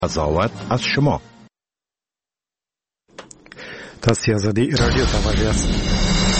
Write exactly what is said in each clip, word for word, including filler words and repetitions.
قضاوت از شما. تاسو آزادی رادیو ته وایاست.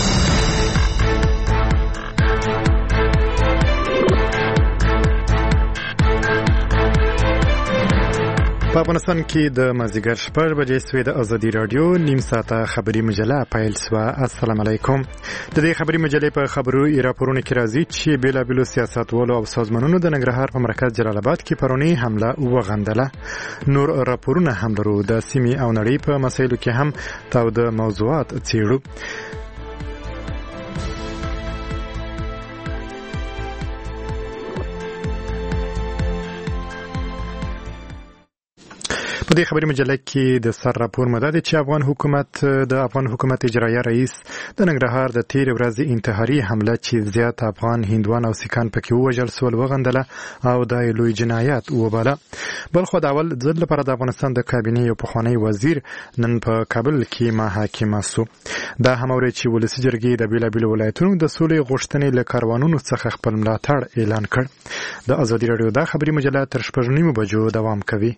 په افغانستان کې د مازدیګر شپږ بجې سوې د ازادي رادیو نیم ساعته خبري مجله پیل شوه. السلام علیکم. د دې خبري مجلې په خبرو راپورونو کې راځي چې بیلابیلو سیاستوالو او سازمانونو د ننګرهار په مرکز جلال آباد کې پرونی حمله وغندله. نور راپورونه هم لرو. د سیمې او نړۍ په مسایلو کې هم تاوده موضوعات څیړو. په دې خبري مجله کې د سر راپور مدد چې افغان حکومت د افغان حکومت اجرایه رئیس د ننګرهار د تیر ورځې انتحاري حمله چې زیات افغان هندوان او سیکان پکې ووژل سول وغندله او د لوی جنایت وباله. بل خو د اول ځل لپاره د افغانستان د کابینې یو پخوانی وزیر نن په کابل کې محاکمه شو. دا هم اوري چې ولسي جرګې د بیلابیلو ولایتونو د سولې غوښتنې له کاروانونو څخه خپل ملاتړ اعلان کړ. د ازادي رادیو د خبري مجله تر شپږ نیمو بجو دوام کوي.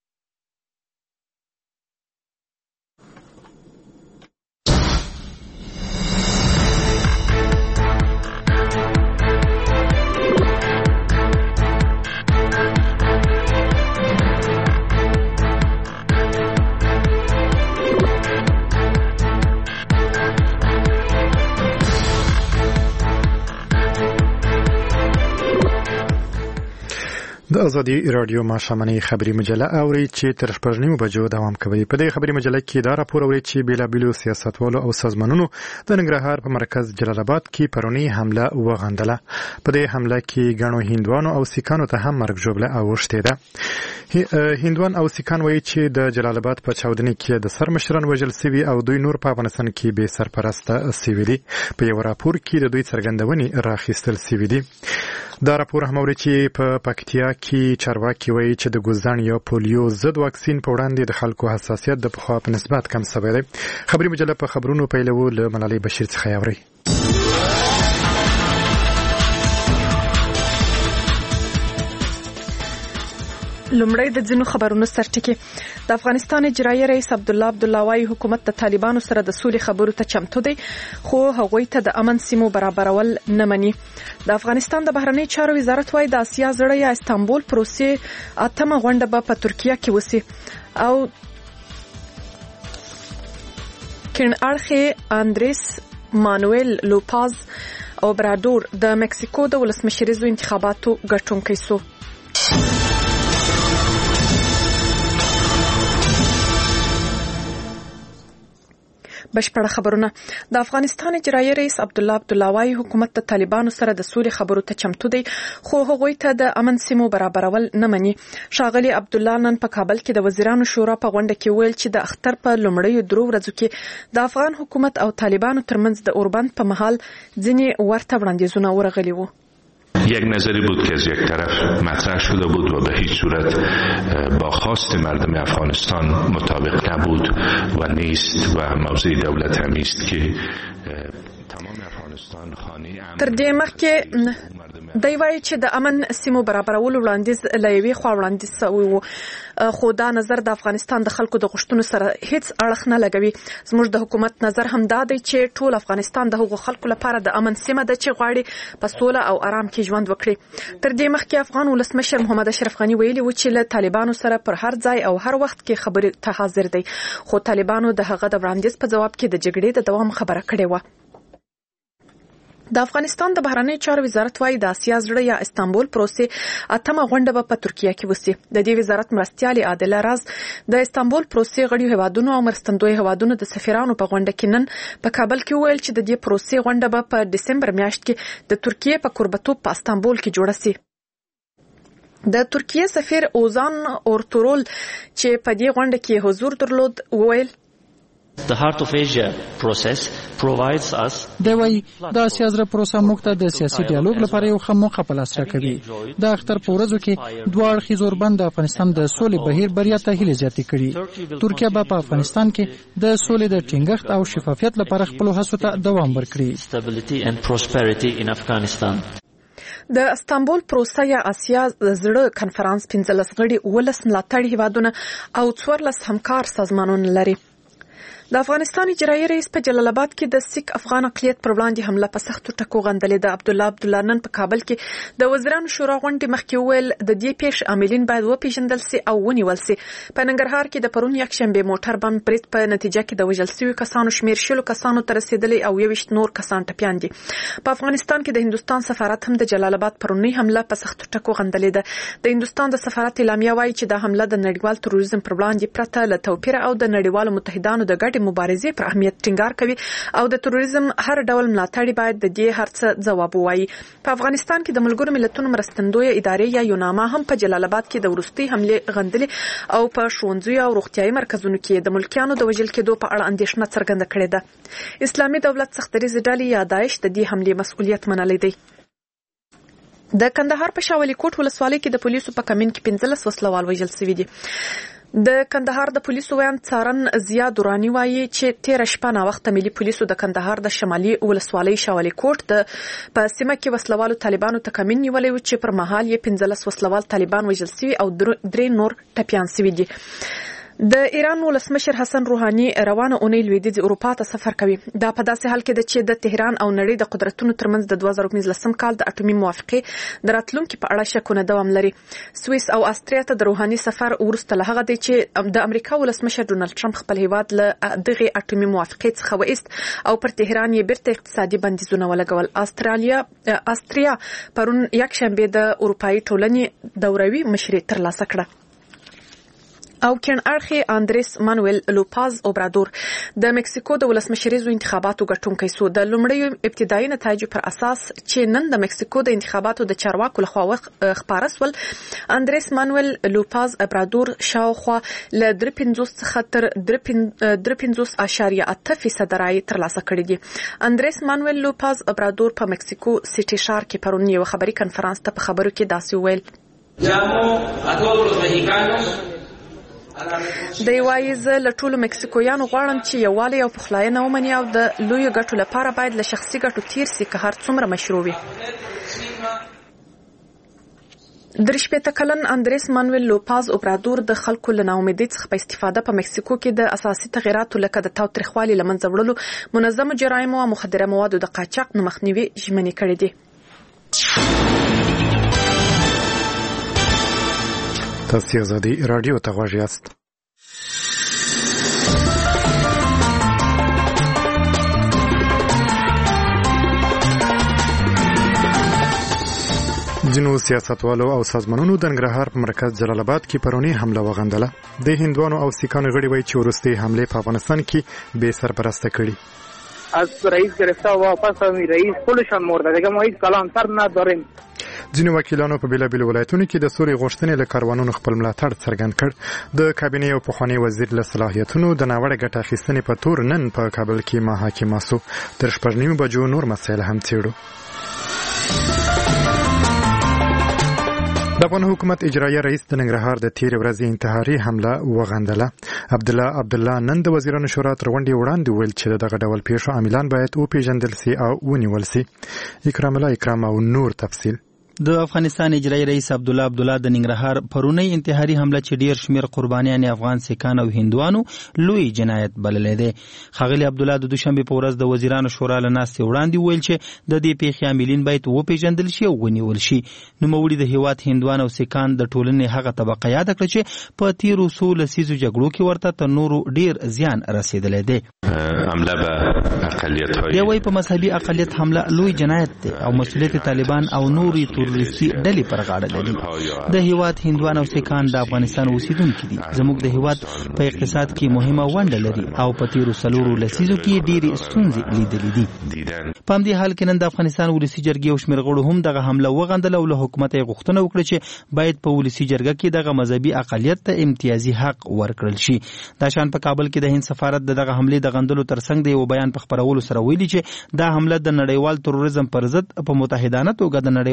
د ازادي رادیو ماشامنۍ خبري مجله اوري چې تر شپږ نیمو بجو دوام کوي. په دې خبري مجله کې دا راپور اوري چې بیلابیلو سیاستوالو او سازمانونو د ننګرهار په مرکز جلال آباد کې پرونی حمله وغندله. په دې حمله کې ګڼو هندوانو او سیکانو ته هم مرګ ژوبله اوښتې ده. هندوان او سیکان وایي چې د جلال آباد په چاودنې کې د سرمشران وژل سوي او دوی نور په افغانستان کې بې سرپرسته سوي دي. په یو راپور کې د دوی څرګندونې راخیستل سوي دي. دا راپور هم اوري چې په پکتیا کې چارواکي وایي چې د ګوزن یا پولیو ضد واکسین په وړاندې د خلکو حساسیت د پخوا په نسبت کم شوی دی. خبري مجله په خبرونو پیلو له ملالۍ بشیر څخه اوري. لومړی د ځینو خبرونو سرټکی. د افغانستان اجرایه رئیس عبدالله عبدالله وايي حکومت د طالبانو سره د سولې خبرو ته چمتو دی خو هغوی ته د امن سیمو برابرول نه مني. د افغانستان د بهرنی چارو وزارت وايي د اسیا زړه یا استانبول پروسې اتمه غونډه به په ترکیه کې وسی او کین اړخي اندریس مانویل لوپاز او برادور د مکسیکو د ولسمشریزو انتخاباتو ګټونکي سو. بشپړه خبرونه. د افغانستان اجرایه رئیس عبدالله عبدالله وايي حکومت د طالبانو سره د سولې خبرو ته چمتو دی خو هغوی ته د امن سیمو برابرول نه مني. ښاغلي عبدالله نن په کابل کې د وزیرانو شورا په غونډه کې ویل چې د اختر په لومړیو درو ورځو کې د افغان حکومت او طالبانو ترمنځ د اوربند په محل ځینې ورته وړاندیزونه ورغلي وو. یک نظری بود که از یک طرف مطرح شده بود و به هیچ صورت با خواست مردم افغانستان مطابق نبود و نیست و موضع دولت هم است که تمام افغانستان خانه امن تر دې مخکې دی وایي چې د امن سیمو برابرولو وړاندیز له یوې خوا وړاندیز شوی و خو دا نظر د افغانستان د خلکو د غوښتنو سره هیڅ اړخ نه لګوي. زموږ د حکومت نظر هم دا دی چې ټول افغانستان د هغو خلکو لپاره د امن سیمه ده چې غواړي په سوله او آرام کې ژوند وکړي. تر دې مخکې افغان ولسمشر محمد اشرف غني ویلي و چې له طالبانو سره پر هر ځای او هر وخت کې خبرې ته حاضر دی خو طالبانو د هغه د وړاندیز په جواب کې د جګړې د دوام خبره کړې و. د افغانستان د بهرنی چارو وزارت وايي د اسیا زړه یا استانبول پروسې اتمه غونډه به په ترکیه کې وسی. د دې وزارت مرستیالي عادله راز د استانبول پروسې غړي هیوادونو او مرستندوی هیوادونو د سفیرانو په غونډه کې نن په کابل کې ویل چې د دې پروسې غونډه به په دسمبر میاشت کې د ترکیه په کوربتوب په استانبول کې جوړه شي. د ترکیه سفیر اوزان اورتورول چې په دې غونډه کې حضور درلود ویل The Heart of Asia process provides us د وی د اسیا زړه پروسه موږ ته د سیاسي ډیالوګ لپاره یو ښه موقع په لاس راکوي. د اختر په ورځو کې دوه اړخیز اوربند د افغانستان د سولې بهیر بریا ته هیله زیاتې کړي. ترکیه به په افغانستان کې د سولې د ټینګښت او شفافیت لپاره خپل هڅو ته دوام ورکړي. د استانبول پروسه یا اسیا زړه کنفرانس پنځلس غړي ولس ملاتړي هیوادونه او څوارلس همکار سازمانونه لري. د افغانستان اجرایي رئیس په جلال آباد کې د سیک افغان اقلیت پر وړاندې حمله په سختو ټکو غندلې ده. عبد الله عبدالله نن په کابل کې د وزیرانو شورا غونډې مخکې وویل د دې پیښې عاملین باید وپېژندل سي او ونیول سي. په ننګرهار کې د پرون یکشنبه موټر بم برید په نتیجه کې د وژل شویو کسانو شمېر شلو کسانو ته رسیدلی او یوویشت نور کسان ټپیان دي. په افغانستان کې د هندوستان سفارت هم د جلال آباد پرونی حمله په سختو ټکو غندلې ده. د هندوستان د سفارت اعلامیه وایي چې د حمله د نړیوال تروریزم پر وړاندې پرته له توپیر او د نړیوالو متحدانو د ګډې مبارزې پر اهمیت ټینګار کوي او د تروریزم هر ډول ملاتړي باید د دې هرڅه ځواب ووایي. په افغانستان کې د ملګرو ملتونو مرستندویه ادارې یا یوناما هم په جلال آباد کې د وروستي حملې غندلې او په ښوونځیو او روغتیايي مرکزونو کې د ملکیانو د وژل کېدو په اړه اندېښنه څرګنده کړې ده. اسلامي دولت سختدریځ ډلې یا داعش د دې حملې مسؤلیت منلی دی. د کندهار په شاولي کوټ ولسوالۍ کې د پولیسو په کمین کې پنځلس وسلوال وژل شوي دي. د کندهار د پولیسو ویان څارن ضیا دورانی وایي چې تیر شپه نا وخت ملي پولیسو د کندهار د شمالي ولسوالۍ شاولي کوټ د په سیمه کې وسلوالو طالبانو ته کمین نیولې و چې پر مهال یې پنځلس وسلوال طالبان وژل شوي او درې نور ټپیان شوي دي. د ایران ولسمشر حسن روحاني روانه اونۍ لویدیځ اروپا ته سفر کوي. دا په داسې حال کې ده چې د تهران او نړۍ د قدرتونو ترمنځ د دوه زره پنځلسم کال د اټومي موافقې د راتلونکي په اړه شکونه دوام لري. سویس او استریا ته د روحاني سفر وروسته له هغه دی چې د امریکا ولسمشر ډونالد ټرمپ خپل هیواد له دغه اټومي موافقې څخه وایست او پر تهران یې بیرته اقتصادي بندیزونه ولګول. استرالیا استریا پرون یکشنبه د اروپאי ټولنې دوروي مشري ترلاسه کړه. او کین ارخي اندریس مانویل لوپاز اوبرادور د مکسیکو د ولسمشریزو انتخاباتو ګټونکی سو. د لومړیو ابتدایي نتایجو پر اساس چې نن د مکسیکو د انتخاباتو د چارواکو لخوا خپاره سول، اندریس مانویل لوپاز اوبرادور شاوخوا له درې پنځوس څخه تر درې پنځوس اشاریه اته فیصد رای ترلاسه کړي دي. اندریس مانویل لوپاز اوبرادور په مکسیکو سیټي ښار کې پرون یو خبري کنفرانس ته په خبرو کې داسې ویل: د یوای ز له ټولو مکسیکویانو غواړم چې یووالی او پخلاینه ومني او د لوی ګټو لپاره باید له شخصي ګټو تیر سي که هر څومره مشروع وي. د شپږ کلن اندریس مانویل لوپاز اوبرادور د خلکو له ناامیدۍ څخه په استفاده په مکسیکو کې د اساسي تغیراتو لکه د تاوتریخوالي له منځه وړلو، منظمو جرایمو او مخدره موادو د قاچاق نه مخنیوي ژمنې کړې دي. تاسو آزادي رادیو ته غوږ یاست. ځینو سیاستوالو او سازمانونو د ننګرهار په مرکز جلال آباد کې پرونی حمله وغندله. د هندوانو او سیکانو غړي وایي چې وروستي حمله په افغانستان کې بے سرپرسته کړي. از رئیس گرفته و واپس هم رئیس خودشان مرده دیگه ما هیچ کلانتر نداریم. ځینو وکیلانو په بیلابیلو ولایتونو کې د سوري غوښتنې له کاروانونو خپل ملاتړ څرګند کړ. د کابینې او پخوانی وزیر له صلاحیتونو د ناوړه ګټه اخیستنې په تور نن په کابل کې محاکمه سو. تر شپږ نیمو بجو نور مسایل هم څېړو. د افغان حکومت اجرایي رئیس د ننګرهار د تیر ورځې انتحاري حمله وغندله. عبد الله عبدالله نن د وزیرانو شورا تر غونډې وړاندې ویل چې دغه ډول پیښو عاملان باید وپېژندل سي او ونیول سي. اکرام الله اکرام او نور تفصیل. د افغانستان اجرایي رئیس عبد الله عبدالله د ننګرهار پرونی انتحاري حمله چې ډیر شمیر قربانیان افغان سیکان او هندوانو لوی جنایت بللی دی. ښاغلي عبد الله د دوشنبه په ورځ د وزیرانو شورا له ناستې وړاندې ویل چې د دې پیښې عاملین باید وپېژندل شي او ونیول شي. نوموړي د هیواد هندوان او سیکان د ټولنې هغه طبقه یاد کړه چې په تیرو څو لسیزو جګړو کې ورته تر نورو ډیر زیان رسیدلی دی. حمله به اقلیت‌های دی وایي په مذهبي اقلیت حمله لوی جنایت دی او مسؤلیت طالبان او نوري تروریستي ډلې پر غاړه لري. د هیواد هندوان او سیکان د افغانستان اوسیدونکي دي. زموږ د هیواد په اقتصاد کې مهمه ونډه لري او په تیرو څلورو لسیزو کې ډېرې ستونزې لیدلې دي. په همدې حال کې نن د افغانستان ولسي جرګې او شمېر غړو هم دغه حمله وغندله او له حکومت یې غوښتنه وکړه چې باید په ولسي جرګه کې دغه مذهبي اقلیت ته امتیازي حق ورکړل شي. دا شان په کابل کې د هند سفارت د دغه حملې د غندلو ترڅنګ د یو بیان په خپرولو سره ویلي چې دا حمله د نړیوال تروریزم پر ضد په متحدانه توګه د نړیوالې مبارزې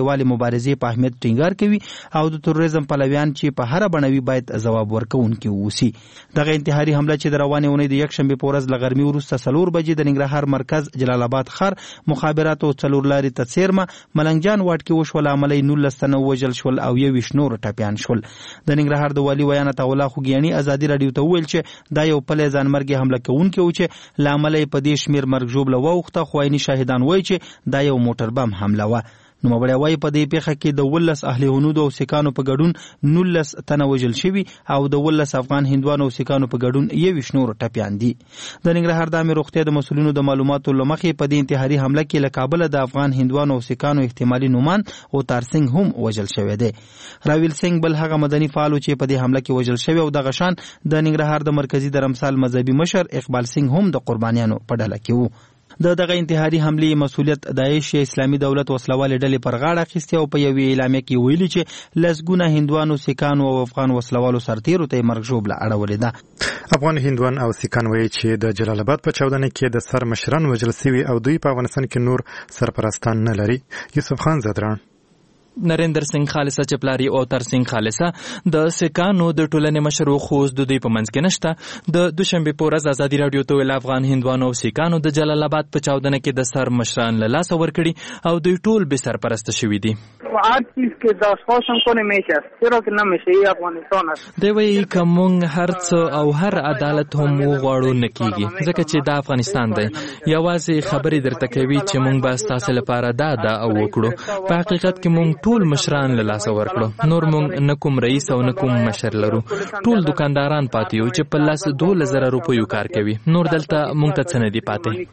مبارزې په اهمیت ټینګار کوي او د تروریزم پلویان چې په هر بڼوي باید ځواب ورکوونکي ووسی. دغه انتحاري حمله چې د روانې اونۍ د یکشنبې په ورځ له غرمې وروسته څلور بجې د ننګرهار مرکز جلال آباد ښار مخابراتو څلور لارې ته څیرمه ملنګجان واټ کې وشول. عملی نولس تنه ووژل شول او یوویشت نور ټپیان شول. د ننګرهار د والي ویان عطاالله خوګیاني ازادي راډیو ته وویل چې دا یو پلی ځانمرګي حمله کوونکی و چې له امله یې په دې شمېر مرګ ژوبله واوښته، خو عیني شاهدان وایي چې دا یو موټر بم حمله وه. نوموړی وایي په دې پیښه کې د ولس اهل هنود او سیکانو په ګډون نولس تنه وژل شوي او د ولس افغان هندوانو او سیکانو په ګډون یوویشت نور ټپیان دي. د ننګرهار د عامې روغتیا د مسؤلینو د معلوماتو له مخې په دې انتحاري حمله کې له کابله د افغان هندوانو او سیکانو احتمالي نومان اوتار سنګ هم وژل شوی دی. راویل سنګ بل هغه مدني فعال چې په دې حمله کې وژل شوی او دغه شان د ننګرهار د مرکزي درمسال مذهبي مشر اقبال سنګ هم د قربانیانو په ډله کې وو. د دغه انتحاري حملې مسؤلیت داعش اسلامي دولت وسلوالې ډلې پر غاړه اخیستی او په یوې اعلامیه کې ویلي چې لسګونه هندوانو سیکانو او افغان وسلوالو سرتیرو ته مرګ ژوبله اړولې ده. افغان هندوان او سیکان وایي چې د جلال آباد په چاودنه کې د سر مشران وژل شوي او دوی په افغانستان کې نور سرپرستان نه لري. یوسف خان زدران نریندر سنگھ خالصه چپلاری او تر سنگھ خالصه د سکانو د ټولنې مشر خو د دوی په منځ کې نشته. د دوشنبه په ورځ ازادي رادیو ته ویل افغان هندوانو او سکانو د جلال آباد په چاودنه کې د سر مشران له لاس ورکړي او دوی ټول به سرپرست شوي دي. هر چیز که داشتاشون کنه میشه چرا که نمیشه ای افغانستان است. دی وی کوم هرڅ او هر عدالت هم غواړو نکېږي ځکه چې دا افغانستان دی. یوازې خبرې درته کوي چې مونږ به ستاسو لپاره دا دا او وکړو. په حقیقت کې مونږ ټول مشران له لاسه ورکړو. نور مونږ نه کوم رئیس او نه کوم مشر لرو. ټول دکانداران پاتې یو چې په لاس دولس زره روپیو کار کوي. نور دلته مونږ ته څه نه دی پاتې.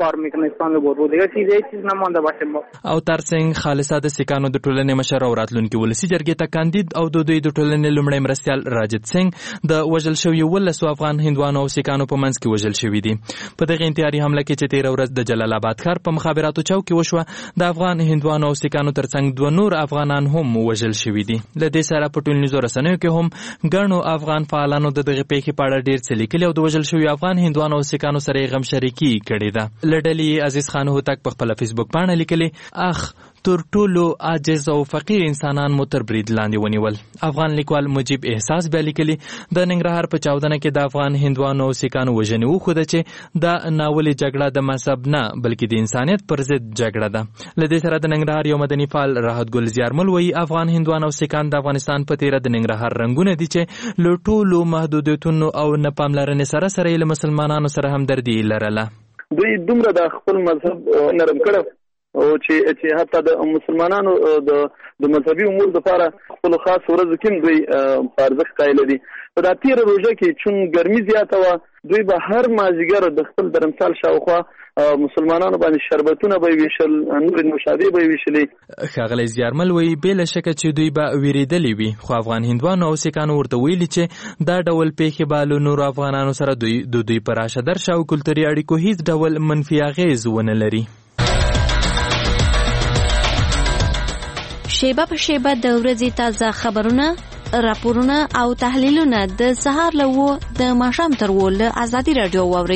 او ترڅنګ خالصه د سکانو د ټولنې مشر او راتلونکي ولسی جرګې ته کاندید او د دوی د ټولنې لومړی مرستیال راجد سنگھ د وژل شوي ولسو افغان هندوانو او سکانو په منځ کې وژل شوي دي. په دغه انتحاري حمله کې چې تېره ورځ د جلال آباد ښار په مخابراتو چوک کې وشوه د افغان هندوانو او سکانو ترڅنګ دوه نور افغانان هم وژل شوي دي. له دې سره په ټولنیزو رسنیو کې هم ګڼو افغان فعالانو د دغه پیښې په اړه ډېر څه لیکلي او د وژل شوي افغان هندوانو او سکانو سره یې غم شریکي کړې ده. له ډلې عزیز خان هوتک په خپله فیسبوک پاڼه لیکلي اخ تر ټولو عاجز او فقیر انسانان مو تر برید لاندې ونیول. افغان لیکوال مجیب احساس بیا لیکلي د ننګرهار په چاودنه کې د افغان هندوانو او سکانو وژنې وښوده چې دا ناولې جګړه د مذهب نه بلکې د انسانیت پر ضد جګړه ده. له دې سره د ننګرهار یو مدني فعال راحت ګل زیارمل وایي افغان هندوان او سکان د افغانستان په تیره د ننګرهار رنګونه دي چې له ټولو محدودیتونو او نه پاملرنې سره سره یې له مسلمانانو سره همدردي لرله. دوی دومره د خپل مذهب نرم کړ او چې چې حتی د مسلمانانو د د مذهبي امور لپاره خپل خاص ورځ کې دوی په ارزښت قایل دي. په دا تیره روژه کې چون ګرمي زیاته وه دوی به هر مازدیګر د خپل درمسال شاوخوا مسلمانانو باندې شربتونه به ویشل نور نوشابې به ویشلې. ښاغلی زیارمل وایي بېله شکه چې دوی به ویرېدلي وي خو افغان هندوانو او سکانو ورته ویلي چې دا ډول پیښې به له نورو افغانانو سره دوی د دوی په راشه درشه او کلتوري اړیکو هیڅ ډول منفي اغېز ونه لري. شیبه په شیبه د ورځې تازه خبرونه، راپورونه او تحلیلونه د سهار له وو د ماښام تر وو له ازادي راډیو واورئ.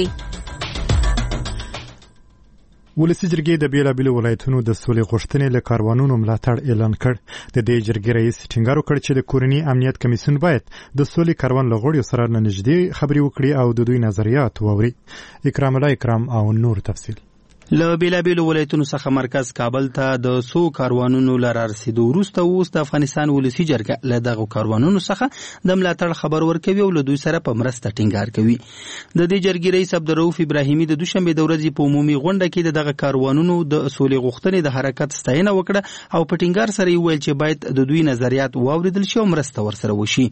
ولسی جرګې د بیلابیلو ولایتونو د سولې غوښتنې له کاروانونو ملاتړ اعلان کړ. د دې جرګې رئیس ټینګار وکړ چې د کورني امنیت کمیسیون باید د سولې کاروان له غړیو سره نږدې خبرې وکړي او د دوی نظریات واوري. اکرام الله اکرام او نور تفصیل. له بیلابیلو ولایتونو څخه مرکز کابل ته د څو کاروانونو له رارسېدو وروسته اوس د افغانستان ولسي جرګه له دغو کاروانونو څخه د ملاتړ خبر ورکوي او له دوی سره په مرسته ټینګار کوي. د دې جرګې رئیس عبدالرؤف ابراهیمي د دوشنبې د ورځې په عمومي غونډه کې د دغه کاروانونو د سولې غوښتنې د حرکت ستاینه وکړه او په ټینګار سره یې وویل چې باید د دوی نظریات واورېدل شي او مرسته ورسره وشي.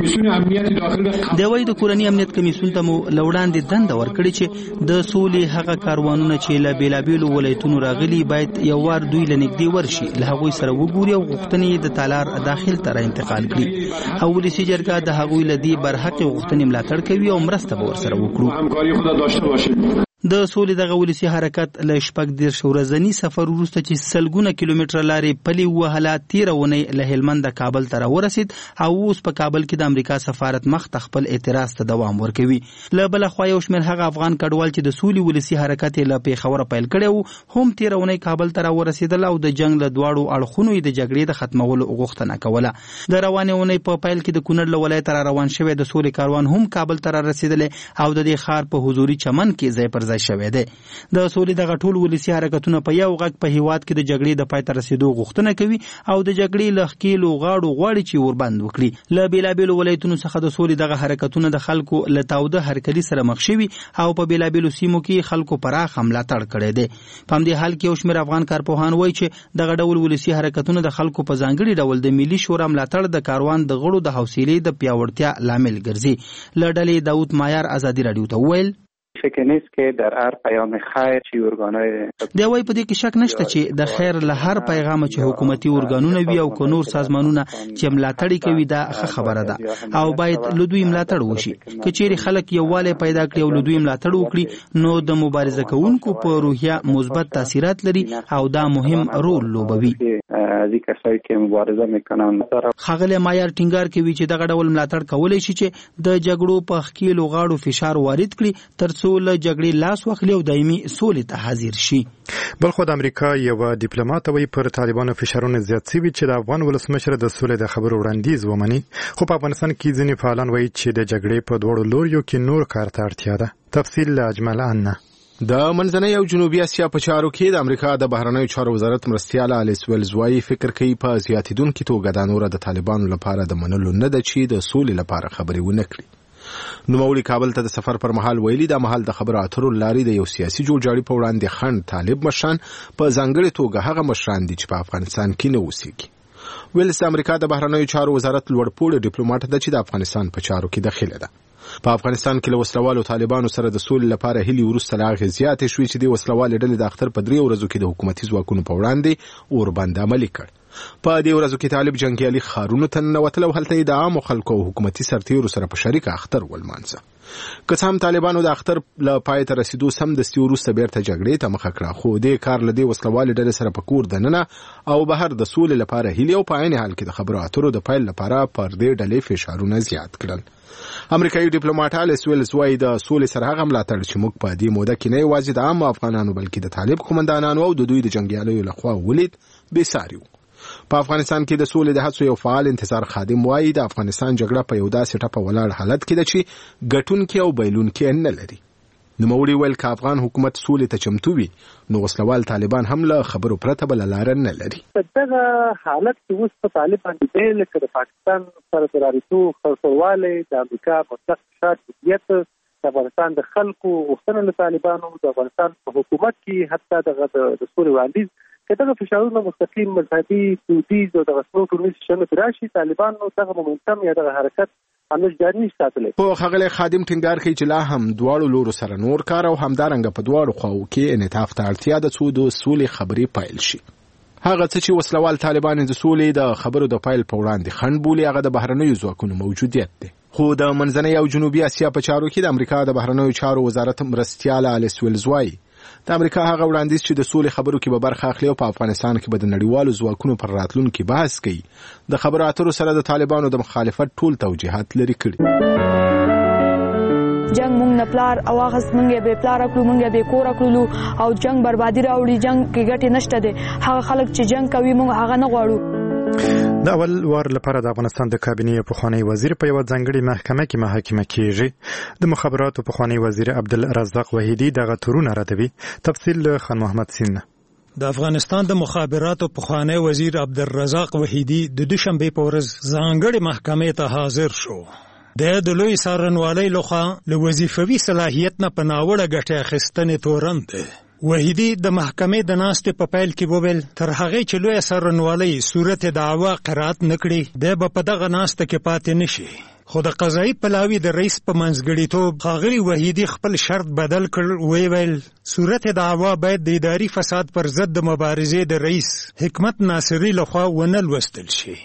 د وایي د کورني امنیت کمیسیون ته مو له وړاندې دنده ورکړې چې د سولې هغه کاروانونه چې له بیلابیلو ولایتونو راغلي باید یو وار دوی له نږدې ورشي، له هغوی سره وګوري او غوښتنې د تالار داخل ته را انتقال کړي. او ولسي جرګه د هغوی له دې برحقې غوښتنې ملاتړ کوي او مرسته به ورسره وکړو. د سولې دغه ولسی حرکت له شپږ دېرش ورځني سفر وروسته چې سلګونه کیلومتره لارې پلي وهله تیره اونۍ له هلمند کابل ته راورسید او اوس په کابل کې د امریکا سفارت مخ ته خپل اعتراض ته دوام ورکوي. له بله خوا یو شمېر هغه افغان کډوال چې د سولې ولسی حرکت یې له پېښوره پیل کړی و هم تیره اونۍ کابل ته راورسېدل او د جنګ له دواړو اړخونو یې د جګړې د ختمولو غوښتنه کوله. د روانې اونۍ په پیل کې د کونړ له ولایته را روان شوی د سولې کاروان هم کابل ته رارسېدلی او د دې ښار په حضوري چمن کې ځای پر ځای شوی دی. د سولې دغه ټول ولسي حرکتونه په یو غږ په هیواد کې د جګړې د پای ته رسېدو غوښتنه کوي او د جګړې له ښکېلو غاړو غواړي چې وربند وکړي. له بېلابېلو ولایتونو څخه د سولې دغه حرکتونه د خلکو له تاوده هرکلي سره مخ شوي او په بېلابېلو سیمو کې خلکو پراخ ملاتړ کړی دی. په همدې حال کې یو شمېر افغان کارپوهان وایي چې دغه ډول ولسي حرکتونه د خلکو په ځانګړي ډول د ملي شورا ملاتړ د کاروان د غړو د حوصلې د پیاوړتیا لامل ګرځي. له ډلې داود مایار ازادي راډیو ته وویل فکر نیست که در هر پیام خیر چی ارگانهای دی وای په دې کې شک نشته چې د خیر له هر پیغام چې حکومتي ارګانونه وي او نور سازمانونه چې ملاتړ کوي دا ښه خبره ده او باید له دوی ملاتړ وشي. که چیرې خلک یووالی پیدا کړي او له دوی ملاتړ وکړي نو د مبارزه کوونکو په روحیه مثبت تاثیرات لري او دا مهم رول لوبوي. ښاغلی مایار ټینګار کوي چې دغه ډول ملاتړ کولی شي چې د جګړو په ښکېلو غاړو فشار وارد کړي تر څو له جګړې لاس واخلي او دایمي سولې ته حاضر شي. بلخو د امریکا یو ډیپلوماټ وایي پر طالبانو فشارونه زیات شوي چې د افغان ولسمشر د سولې د خبرو وړاندیز ومني. خو په افغانستان کې ځینې فعالان وایي چې د جګړې په دواړو لوریو کې نور کار ته اړتیا ده. تفصیل له اجمل انه. د منځنۍ او جنوبي اسیا په چارو کې د امریکا د بهرنیو چارو وزارت مرستیاله الیس ویلز وایي فکر کوي په زیاتیدونکې توګه دا نوره د طالبانو لپاره د منلو نه ده چې د سولې لپاره خبرې ونه کړي. نوموړي کابل ته د سفر پر مهال ویلي دا مهال د خبرو اترو لارې د یو سیاسي جوړجاړي په وړاندې خنډ طالب مشران په ځانګړې توګه هغه مشران دي چې په افغانستان کې نه اوسېږي. ویلز د امریکا د بهرنیو چارو وزارت لوړپوړی ډیپلوماټ ده چې د افغانستان په چارو کې دخیله ده. په افغانستان کې له وسلوالو طالبانو سره د سولې لپاره هلي وروسته له هغې زیاتې شوې چې د وسلوالې ډلې د اختر په درې ورځو کې د حکومتي ځواکونو په وړاندې اوربند عملي کړ. په دې ورځو کې طالب جنګیالي ښارونو ته ننوتل او هلته یې د عامو خلکو او حکومتي سرتیرو سره په شریکه اختر ولمانځه. که څه هم طالبانو د اختر له پای ته رسېدو سمدستي وروسته بیرته جګړې ته مخه کړه خو دې کار له دې وسلوالې ډلې سره په کور دننه او بهر د سولې لپاره هیلې او په عین حال کې د خبرو اترو د پیل لپاره پر دې ډلې فشارونه زیات کړل. امریکایي ډیپلوماټ الیس ویلز وایي د سولې سره هغه ملاتړ چې موږ په دې موده کې نه یوازې د عامو افغانانو بلکې د طالب قومندانانو او د دوی د جنګیالیو لخوا ولید بېساري و. په افغانستان کې د سولې د هڅو یو فعال انتظار خادم وایي د افغانستان جګړه په یو داسې ټپه ولاړ حالت کې ده چې ګټونکي او بایلونکي نه لري. نوموړي ویل که افغان حکومت سولې ته چمتو وي نو وسلوال طالبان هم له خبرو پرته بله لاره نه لري. دغه حالت کې اوس په طالب باندې دی لکه د پاکستان سره د رابطو خړسوروالی د امریکا مطلق فشار جدیت د افغانستان د خلکو غوښتنه له طالبانو د افغانستان په حکومت کې حتی دغه د سولې وړاندیز که دغه فشارونه مستقیم مذهبي دودیز او دغه څو ټولنیز شنه راشي طالبانو دغه مومنټم یا دغه حرکت همش جاری نشي ساتلی. خو ښاغلی خادم ټینګار کوي چې لا هم دواړو لورو سره نور کار او همدارنګه په دواړو خواو کې انعطاف ته اړتیا ده څو د سولې خبرې پیل شي. هغه څه چې وسلوال طالبان د سولې د خبرو د پیل په وړاندې خنډ بولي هغه د بهرنیو ځواکونو موجودیت دی. خو د منځنۍ او جنوبي اسیا په چارو کې د امریکا د بهرنیو چارو وزارت مرستیاله الیس ویلز وایي د امریکا هغه وړاندیز چې د سولې خبرو کې به برخه اخلي او په افغانستان کې به د نړیوالو ځواکونو پر راتلونکي بحث کوي د خبرو اترو سره د طالبانو د مخالفت ټول توجیهات لري کړي. جنگ مونږ نه پلار او هغه مونږ به پلار کړو مونږ به کور کړو او جنگ بربادي راوړي جنگ کې ګټه نشته ده. هغه خلک چې جنگ کوي مونږ هغه نه غواړو. د اول وار لپاره د افغانستان د کابینې پخوانی وزیر په یو ځانګړي محکمه کې محاکمه کیږي. د مخابراتو پخوانی وزیر عبدالرزاق وحیدی دغه تورونه ردوي. تفصیل خان محمد سینه. د افغانستان د مخابراتو پخوانی وزیر عبدالرزاق وحیدی د دوشنبه په ورځ ځانګړي محکمې ته حاضر شو. د لوی څارنوالۍ لخوا له وظیفوي صلاحیت نه په ناوړه ګټه اخیستنې تورن دی. وحیدی د محکمې د ناستې په پیل کې وویل تر هغې چې لویه څارنوالۍ صورت دعوا قرائت نه کړي دی به په دغه ناسته کې پاتې نشي. خو د قضایي پلاوي د رئیس په منځګړیتوب ښاغلي وحیدی خپل شرط بدل کړ. ویې ویل صورت دعوا باید د اداري فساد پر ضد د مبارزې د رئیس حکمت ناصري لخوا ونه لوستل شي.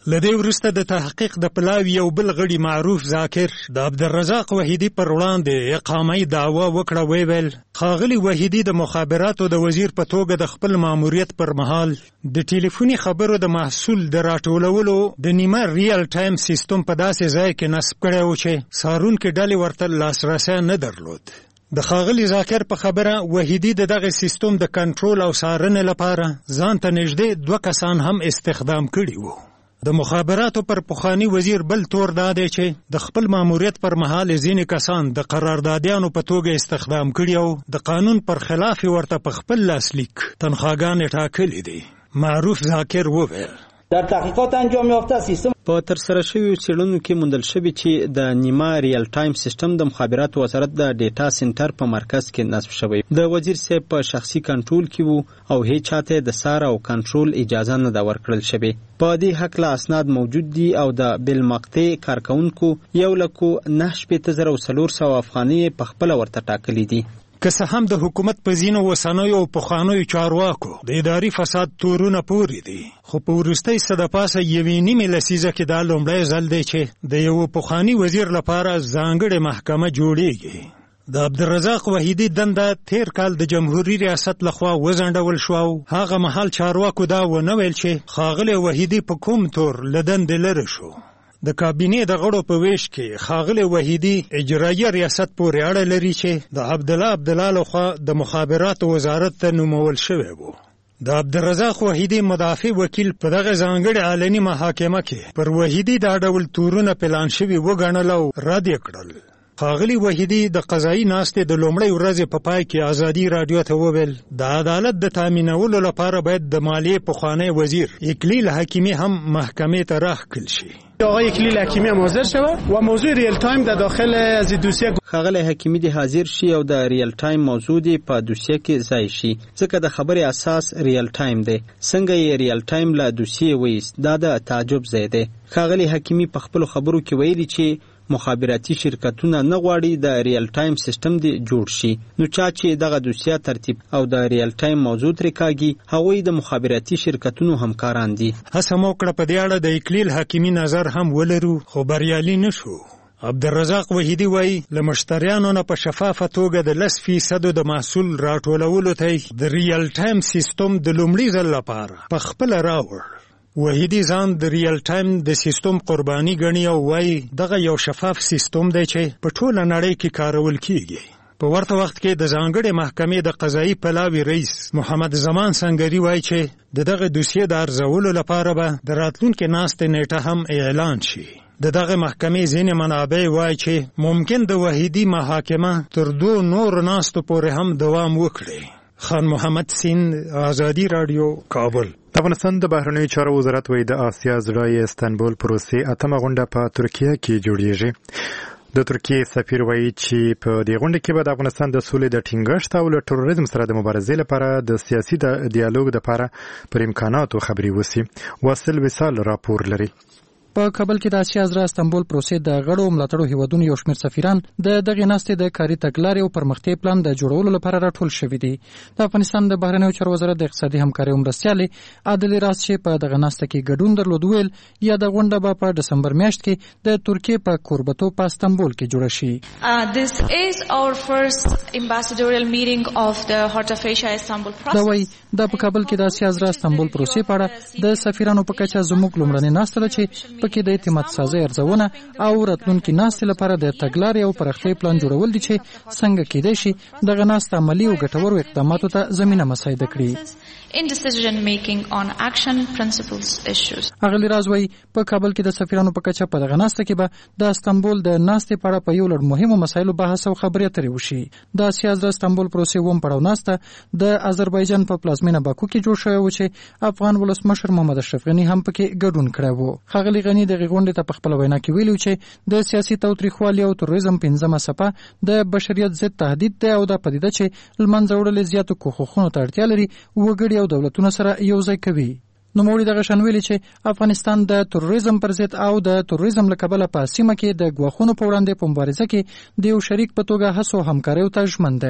لدې وروسته د تحقیق د پلاوي یو بل غړي معروف ذاکر د عبدالرزاق وحیدی پر وړاندې اقامه دعوا وکړه. ویل ښاغلي وحیدی د مخابراتو د وزیر په توګه د خپل ماموریت پر مهال د ټلیفوني خبرو د محصول د راټولولو د نیمه ریل ټایم سیستم په داسې ځای کې نصب کړی و چې څارونکي ډلې ورته لاسرسی نه درلود. د ښاغلي ذاکر په خبره وحیدی د دغه سیستم د کنټرول او څارنې لپاره ځان ته نږدې دوه کسان هم استخدام کړي وو. د مخابراتو پر پخوانی وزیر بل تور دا دی چې د خپل ماموریت پر مهال ځینې کسان د قراردادیانو په توګه استخدام کړي او د قانون پر خلاف ورته په خپل لاسلیک تنخواګانې ټاکلې دي. معروف ذاکر وویل در تحقیقات انجام یافته سیستم په تر سره شویو څېړنو کې موندل شوي چې د نیمه ریل ټایم سیستم د مخابراتو وزارت د ډیټا سنټر په مرکز کې نصب شوی. د وزیر صاحب په شخصي کنټرول کې وو او هیڅ چاته د سار او کنټرول اجازه نه ده ورکړل شوې. په دې هکله اسناد موجود دي او د بالمقطع کارکونکو یو لکو نه شپېته زره او څلور سوه افغانۍ په خپله ورته ټاکلي دي. که څه هم د حکومت په ځینو اوسنیو او پخوانیو چارواکو د اداري فساد تورونه پورې دي، خو په وروستۍ څه د پاسه یوې نیمې لسیزه کې دا لومړی ځل دی چې د یو پخواني وزیر لپاره ځانګړې محکمه جوړیږي. د عبدالرزاق وحیدی دنده تیر کال د جمهوریت ریاست لخوا وځنډول شو او هغه مهال چارواکو دا ونه ویل چې ښاغلی وحیدی په کوم تور له دندې لرې شو. د کابینې د غړو په ویش کې ښاغلی وحیدی اجرایه ریاست پورې اړه لري چې د عبدالله عبدالله لخوا د مخابراتو وزارت ته نومول شوی و. د عبدالرزاق وحیدی مدافع وکیل په دغه ځانګړې عالمي محاکمه کې پر وحیدی دا ډول تورونه پلان شوي وګڼل او رد یې کړل. ښاغلي وحیدی د قضایي ناستې د لومړۍ ورځې په پای کې ازادي راډیو ته وویل د عدالت د تامینولو لپاره باید د مالیې پخوانی وزیر اکلیل حکیمی هم محکمې ته راښکل شي. آقای اکلیل حکیمی هم حاضر شود و موضوع ریل تایم در داخل از دوسیه ښاغلی حکیمی دی حاضر شي او د ریل ټایم موضوع دی په دوسیه کې ځای شي ځکه د خبرې اساس ریل ټایم دی. څنګه یې ریل ټایم له دوسیې وایست دا د تعجب ځای دی. ښاغلی حکیمی په خپلو خبرو کې ویلي چې مخابراتي شرکتونه نه غواړي د ریل ټایم سیستم دی جوړ شي، نو چا چې دغه دوسیه ترتیب او د ریل ټایم موضوع ترې کاږي هغوی د مخابراتي شرکتونو همکاران دي. هڅه مو کړه په دې اړه د اکلیل حکیمي نظر هم ولرو خو بریالي نه شو. عبدالرزاق وحیدی وایي له مشتریانو نه په شفافه توګه د لس فیصدو د محصول راټولولو ته د ریل ټایم سیستم د لومړي ځل لپاره په خپله راوړ. وحیدی ځان د ریل ټایم د سیستم قرباني ګڼي او وایي دغه یو شفاف سیستم دی چې په ټوله نړۍ کې کارول کیږي. په ورته وخت کې د ځانګړې محکمې د قضایي پلاوي رئیس محمد زمان سنگري وایي چې د دغه دوسیې د ارزولو لپاره به د راتلونکې ناستې نیټه هم اعلان شي. د دغه محکمې ځینې منابع وایي چې ممکن د وحیدی محاکمه تر دوه نور ناستو پورې هم دوام وکړي. خان محمد سین، آزادی رادیو، کابل. د افغانستان د بهرنیو چارو وزارت وایي د آسیا زړه استانبول پروسې اتمه غونډه په ترکیه کې جوړیږي. د ترکیې سفیر وایي چې په دې غونډه کې به د افغانستان د سولې د ټینګښت او له تروریزم سره د مبارزې لپاره د سیاسي ډیالوګ لپاره پر امکاناتو خبرې وشي. واصل وصال راپور لري. په کابل کې د آسیا زړه استانبول پروسې د غړو ملاتړو هیوادونو یو شمېر سفیران د دغې ناستې د کاري تګلارې او پرمختیا پلان د جوړولو لپاره راټول شوي دي. د افغانستان د بهرنیو چارو وزارت د اقتصادي همکارۍ او مرستیالې عادل راز چې په دغه ناسته کې ګډون درلود ویل یا د غونډه به په ډسمبر میاشت کې د ترکیې په کوربتوب په استانبول کې جوړه شي. This is our first ambassadorial meeting of the Heart of Asia Istanbul process. دا وایي دا په کابل کې د آسیا زړه استانبول پروسې په اړه د سفیرانو په کچه زموږ لومړنۍ ناسته ده چې پکې د اعتماد سازۍ ارزونه او راتلونکي ناستې لپاره د تګلارې او پراختیا پلان جوړول دي چې څنګه کېدای شي دغه ناسته عملي او ګټورو اقداماتو ته زمینه مساعده کړي. in decision making on action principles issues. اغلی راز وایي په کابل کې د سفیرانو په کچه په دغه ناسته کې به د استانبول د ناستې په اړه په یو لړ مهمو مسایلو بحث او خبرې اترې وشي. د آسیا زړه استانبول پروسې اووم پړاو ناسته د آذربایجان په پلازمینه باکو کې جوړ شوی و چې افغان ولسمشر محمد اشرف غني هم پکې ګډون کړی و. ښاغلي غني دغې غونډې ته په خپله وینا کې ویلي چې د سیاسي تاوتریخوالي او تروریزم پنځمه څپه د بشریت ضد تهدید دی او دا پدیده چې لمنځه وړل زیاتو کوښښونو ته اړتیا لري وګړي او دولتونه سره یو ځای کوي. نوموړي دغه شان ویلي چې افغانستان د تروریزم پر ضد او د تروریزم له کبله په سیمه کې د ګواښونو په وړاندې په مبارزه کې د یو شریک په توګه هڅو همکاریو ته ژمن دی.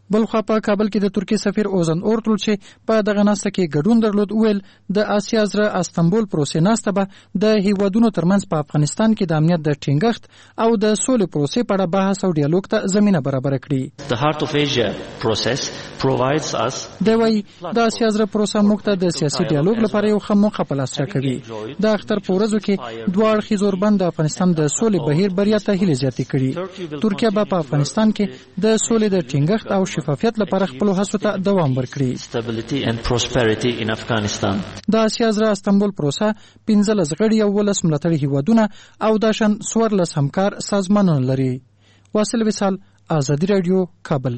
بلخوا په کابل کې د ترکیه سفیر اوزن اورتل چې په دغه ناسته کې ګډون درلود ویل د آسیا زره استنبول پروسې ناسته به د هیوادونو ترمنځ په افغانستان کې د امنیت د ټینګښت او د سولې پروسې په اړه بحث او ډیالوګ ته زمینه برابر کړي. The Heart of Asia process provides us د وی د آسیا زره پروسه موږ ته د سیاسي ډیالوګ لپاره یو ښه موقع په لاس راکوي. د اختر په ورځو کې دوه اړخیز اوربند د افغانستان د سولې بهیر بریا ته هیله زیاتې کړي. ترکیه به په افغانستان کې د سولې د ټینګښت او شفافیت لپاره خپل هڅو ته دوام ورکړي. stability and prosperity in Afghanistan. د آسیا زره استنبول پروسه پنځلس غړي او ولس ملاتړي هیوادونه او د شان څوارلس همکار سازمانونه لري. واصل وصال، آزادی رادیو، کابل.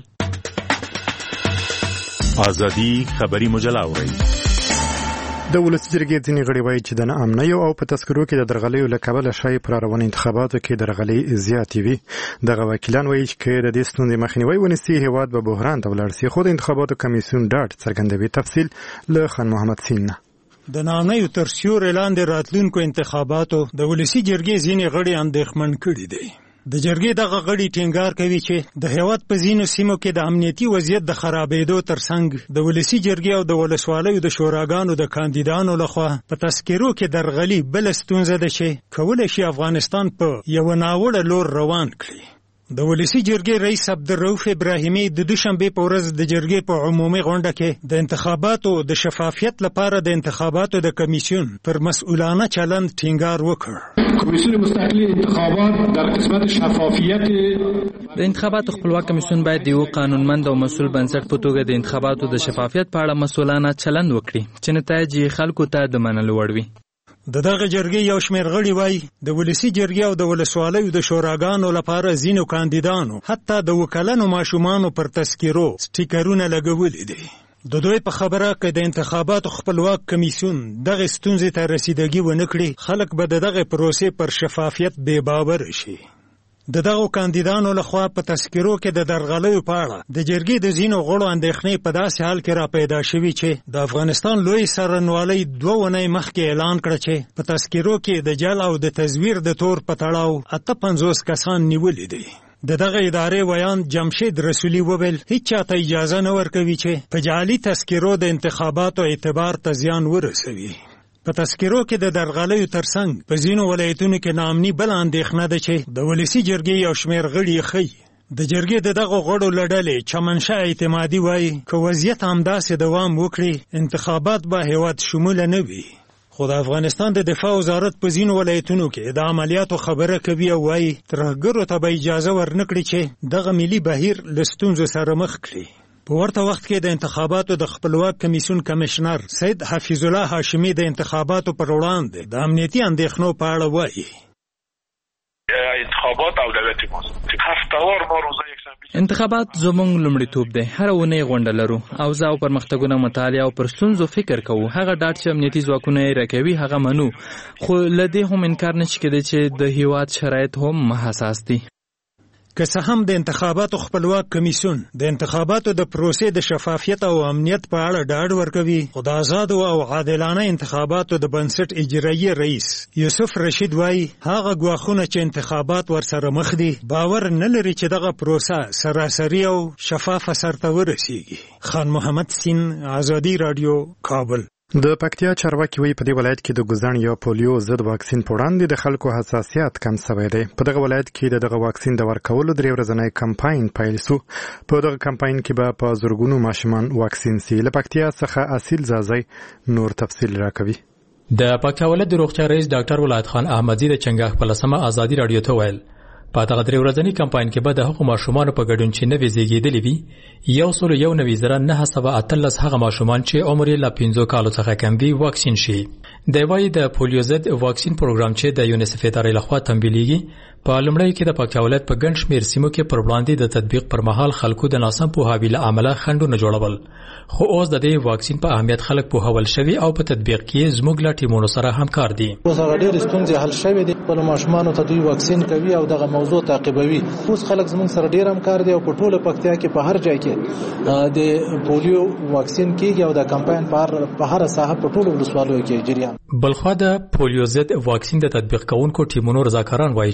آزادی خبری مجله اورئ. د ولسي جرګې ځینې غړي وایي چې د ناامنیو او په تذکرو کې د درغلیو له کبله ښایي په راروانو انتخاباتو کې درغلۍ زیاتې وي. دغه وکیلان وایي چې که د دې ستونزې مخنیوی ونیسي هېواد به بحران ته ولاړ سي. خو د انتخاباتو کمیسیون ډاډ څرګندوي. تفصیل له خان محمد سین نه. د ناامنیو تر سیوري لاندې راتلونکو انتخاباتو د ولسي جرګې ځینې غړي اندېښمن کړي دي. د جرګې دغه غړي ټینګار کوي چې د هیواد په ځینو سیمو کې د امنیتي وضعیت د خرابېدو ترڅنګ د ولسي جرګې او د ولسوالیو د شوراګانو د کاندیدانو لخوا په تذکرو کې درغلي بله ستونزه ده چې کولی شي افغانستان په یوه ناوړه لور روان کړي. د ولسي جرګې رئیس عبدالرؤف ابراهیمي د دوشنبې په ورځ د جرګې په عمومي غونډه کې د انتخاباتو د شفافیت لپاره د انتخاباتو د کمیسیون پر مسؤلانه چلند ټینګار وکړ. کمیسیون مستقل انتخابات در قسمت شفافیت د انتخاباتو خپلواک کمیسیون باید د یو قانونمند او مسؤل بنسټ په توګه د انتخاباتو د شفافیت په اړه مسؤلانه چلند وکړي چې نتایج یې خلکو ته د منلو وړ وي. د دغه جرګې یو شمېر غړي وایي د ولسي جرګې او د ولسوالیو د شوراګانو لپاره ځینو کاندیدانو حتی د وکلنو ماشومانو پر تذکرو سټیکرونه لګولي دي. د دوی په خبره که د انتخاباتو خپلواک کمیسیون دغه ستونزې ته رسیدګي ونه کړي خلک به د دغه پروسې پر شفافیت بې باوره شي. د دغو کاندیدانو لخوا په تذکرو کې د درغلیو په اړه د جرګې د ځینو غړو اندېښنې په داسې حال کې را پیدا شوي چې د افغانستان لوی څارنوالۍ دوه اونۍ مخکې اعلان کړه چې په تذکرو کې د جعل او د تزویر د تور په تړاو اته پنځوس کسان نیولي دي. د دغه ادارې ویان جمشید رسولي وویل هیڅ چاته اجازه نه ورکوي چې په جعلي تذکرو د انتخاباتو اعتبار ته زیان ورسوي. په تذکرو کې د درغلیو ترڅنګ په ځینو ولایتونو کې ناامني بله اندېښنه ده چې د ولسي جرګې یو شمېر غړي یې ښیي. د جرګې د دغو غړو له ډلې چمنشاه اعتمادي وایي که وضعیت همداسې دوام وکړي انتخابات به هېواد شموله نه وي. خو د افغانستان د دفاع وزارت په ځینو ولایتونو کې د عملیاتو خبره کوي او وایي ترهګرو ته به اجازه ورنکړي چې دغه ملي بهیر له ستونزو سره مخ کړي. په ورته وخت کې د انتخاباتو د خپلواک کمیسیون کمشنر سید حفیظ الله هاشمی د انتخاباتو پر وړاندې د امنیتي اندېښنو په اړه وایي انتخابات او دولت ماست هفتهوار ما روزه یکشنبه انتخابات زموږ لومړیتوب دی. هر اونۍ غونډه لرو. اوضاع او پرمختګونه مطالعه او پر ستونزو فکر کوو. هغه ډاډ چې امنیتي ځواکونه یې راکوي هغه منو. خو له دې هم انکار نه شي کېدی چې د هیواد شرایط هم حساس دي. که څه هم د انتخاباتو خپلواک کمیسیون د انتخاباتو د پروسې د شفافیت او امنیت په اړه ډاډ ورکوي خو د آزادو او عادلانه انتخاباتو د بنسټ اجرایي رئیس یوسف رشید وایي هغه ګواښونه چې انتخابات ورسره مخ دي باور نه لري چې دغه پروسه سراسري او شفافه سرته ورسیږي. خان محمد سین، آزادی رادیو، کابل. د پکتیا چارواکي وایي په دې ولایت کې د ګوزن یا پولیو ضد واکسین په وړاندې د خلکو حساسیت کم شوی دی. په دغه ولایت کې د دغه واکسین د ورکولو درې ورځنی کمپاین پیل شو. په دغه کمپاین کې به په زرګونو ماشومان واکسین شي. له پکتیا څخه اصیل زازی نور تفصیل راکوي. د پکتیا ولایت د روغتیا رئیس ډاکټر ولایت خان احمدزی د چنګاښ په لسمه آزادی رادیو ته ویل په دغه درې ورځنی کمپاین کې به د هغو ماشومانو په ګډون چې نوې زیږېدلي وي یو سل یو نوي زره نهه سوه اتلس هغه ماشومان چې عمر یې له پنځو کالو څخه کم وي واکسین شي. دی وایي د پولیو ضد واکسین پروګرام چې د یونیسف ادارې لخوا تمویلیږي په لومړیو کې د پکتیا ولایت په ګڼ شمېر سیمو کې پر وړاندې د تطبیق پر مهال خلکو د ناسم پوهاوي له امله خنډونه جوړول. خو اوس د دې واکسین په اهمیت خلک پوهول شوي او په تطبیق کې زموږ له ټیمونو سره همکار دي. اوس هغه ډېرې ستونزې حل شوې دي. خپلو ماشومانو ته دوی واکسین کوي او دغه موضوع تعقیبوي. اوس خلک زموږ سره ډېر همکار دي او په ټوله پکتیا کې په هر ځای کې د پولیو واکسین کېږي او د کمپاین په هره ساحه په ټولو ولسوالیو کې جریان. بلخوا د پولیو ضد واکسین د تطبیق کوونکو ټیمونو رضاکاران وایي چې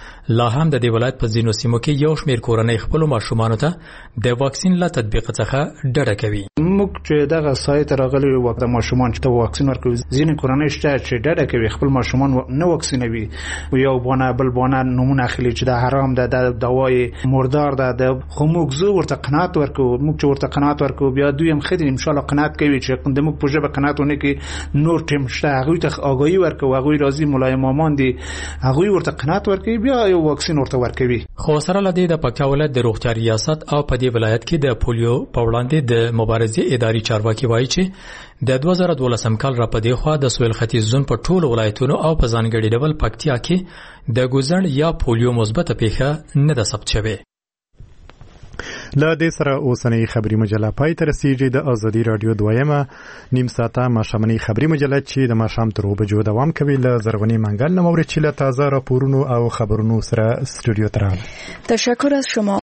لا هم د دې ولایت په ځینو سیمو کې یو شمېر کورنۍ خپل ماشومان ته د واکسین له تطبیق څخه ډډه کوي. موږ چې دغه سایت راغلي وو د ماشومان ته واکسین ورکوي، ځینې کورنۍ شته چې ډډه کوي خپل ماشومان نه واکسینوي، یو بونه بل بونه نمونه اخلي چې د حرام ده، د دوای مردار ده، د خو موږ زه ورته قناعت ورکو. موږ چې ورته قناعت ورکو بیا دوی هم خدي ان شاء الله قناعت کوي چې د موږ په ژبه قناعت ونه کې نور ټیم شته، هغه ته آگاهی ورکو، هغه راضي مولای مامان دي، هغه ورته قناعت ورکوي، بیا یو واکسین ورته ورکوي. خو سره لدی د پکتیا ولایت د روغتیا ریاست او په دې ولایت کې د پولیو په وړاندې د مبارزې اداري چارواکي وایي چې د دوه زره دولسم کال را پدې خوا د سویل ختیځ زون په ټولو ولایتونو او په ځانګړي ډول پکتیا کې د ګوزن یا پولیو مثبت پیښه نه ده ثبت شوې. له دې سره اوسنۍ خبري مجله پای ته رسیږي. د ازادي رادیو دویمه نیم ساعته ماښامنۍ خبري مجله چې د ماښام تر اوه بجو دوام کوي له زرغونې منګل نه مورد چې له تازه راپورونو او خبرونو سره استودیو ته راغله. تشکر از شما.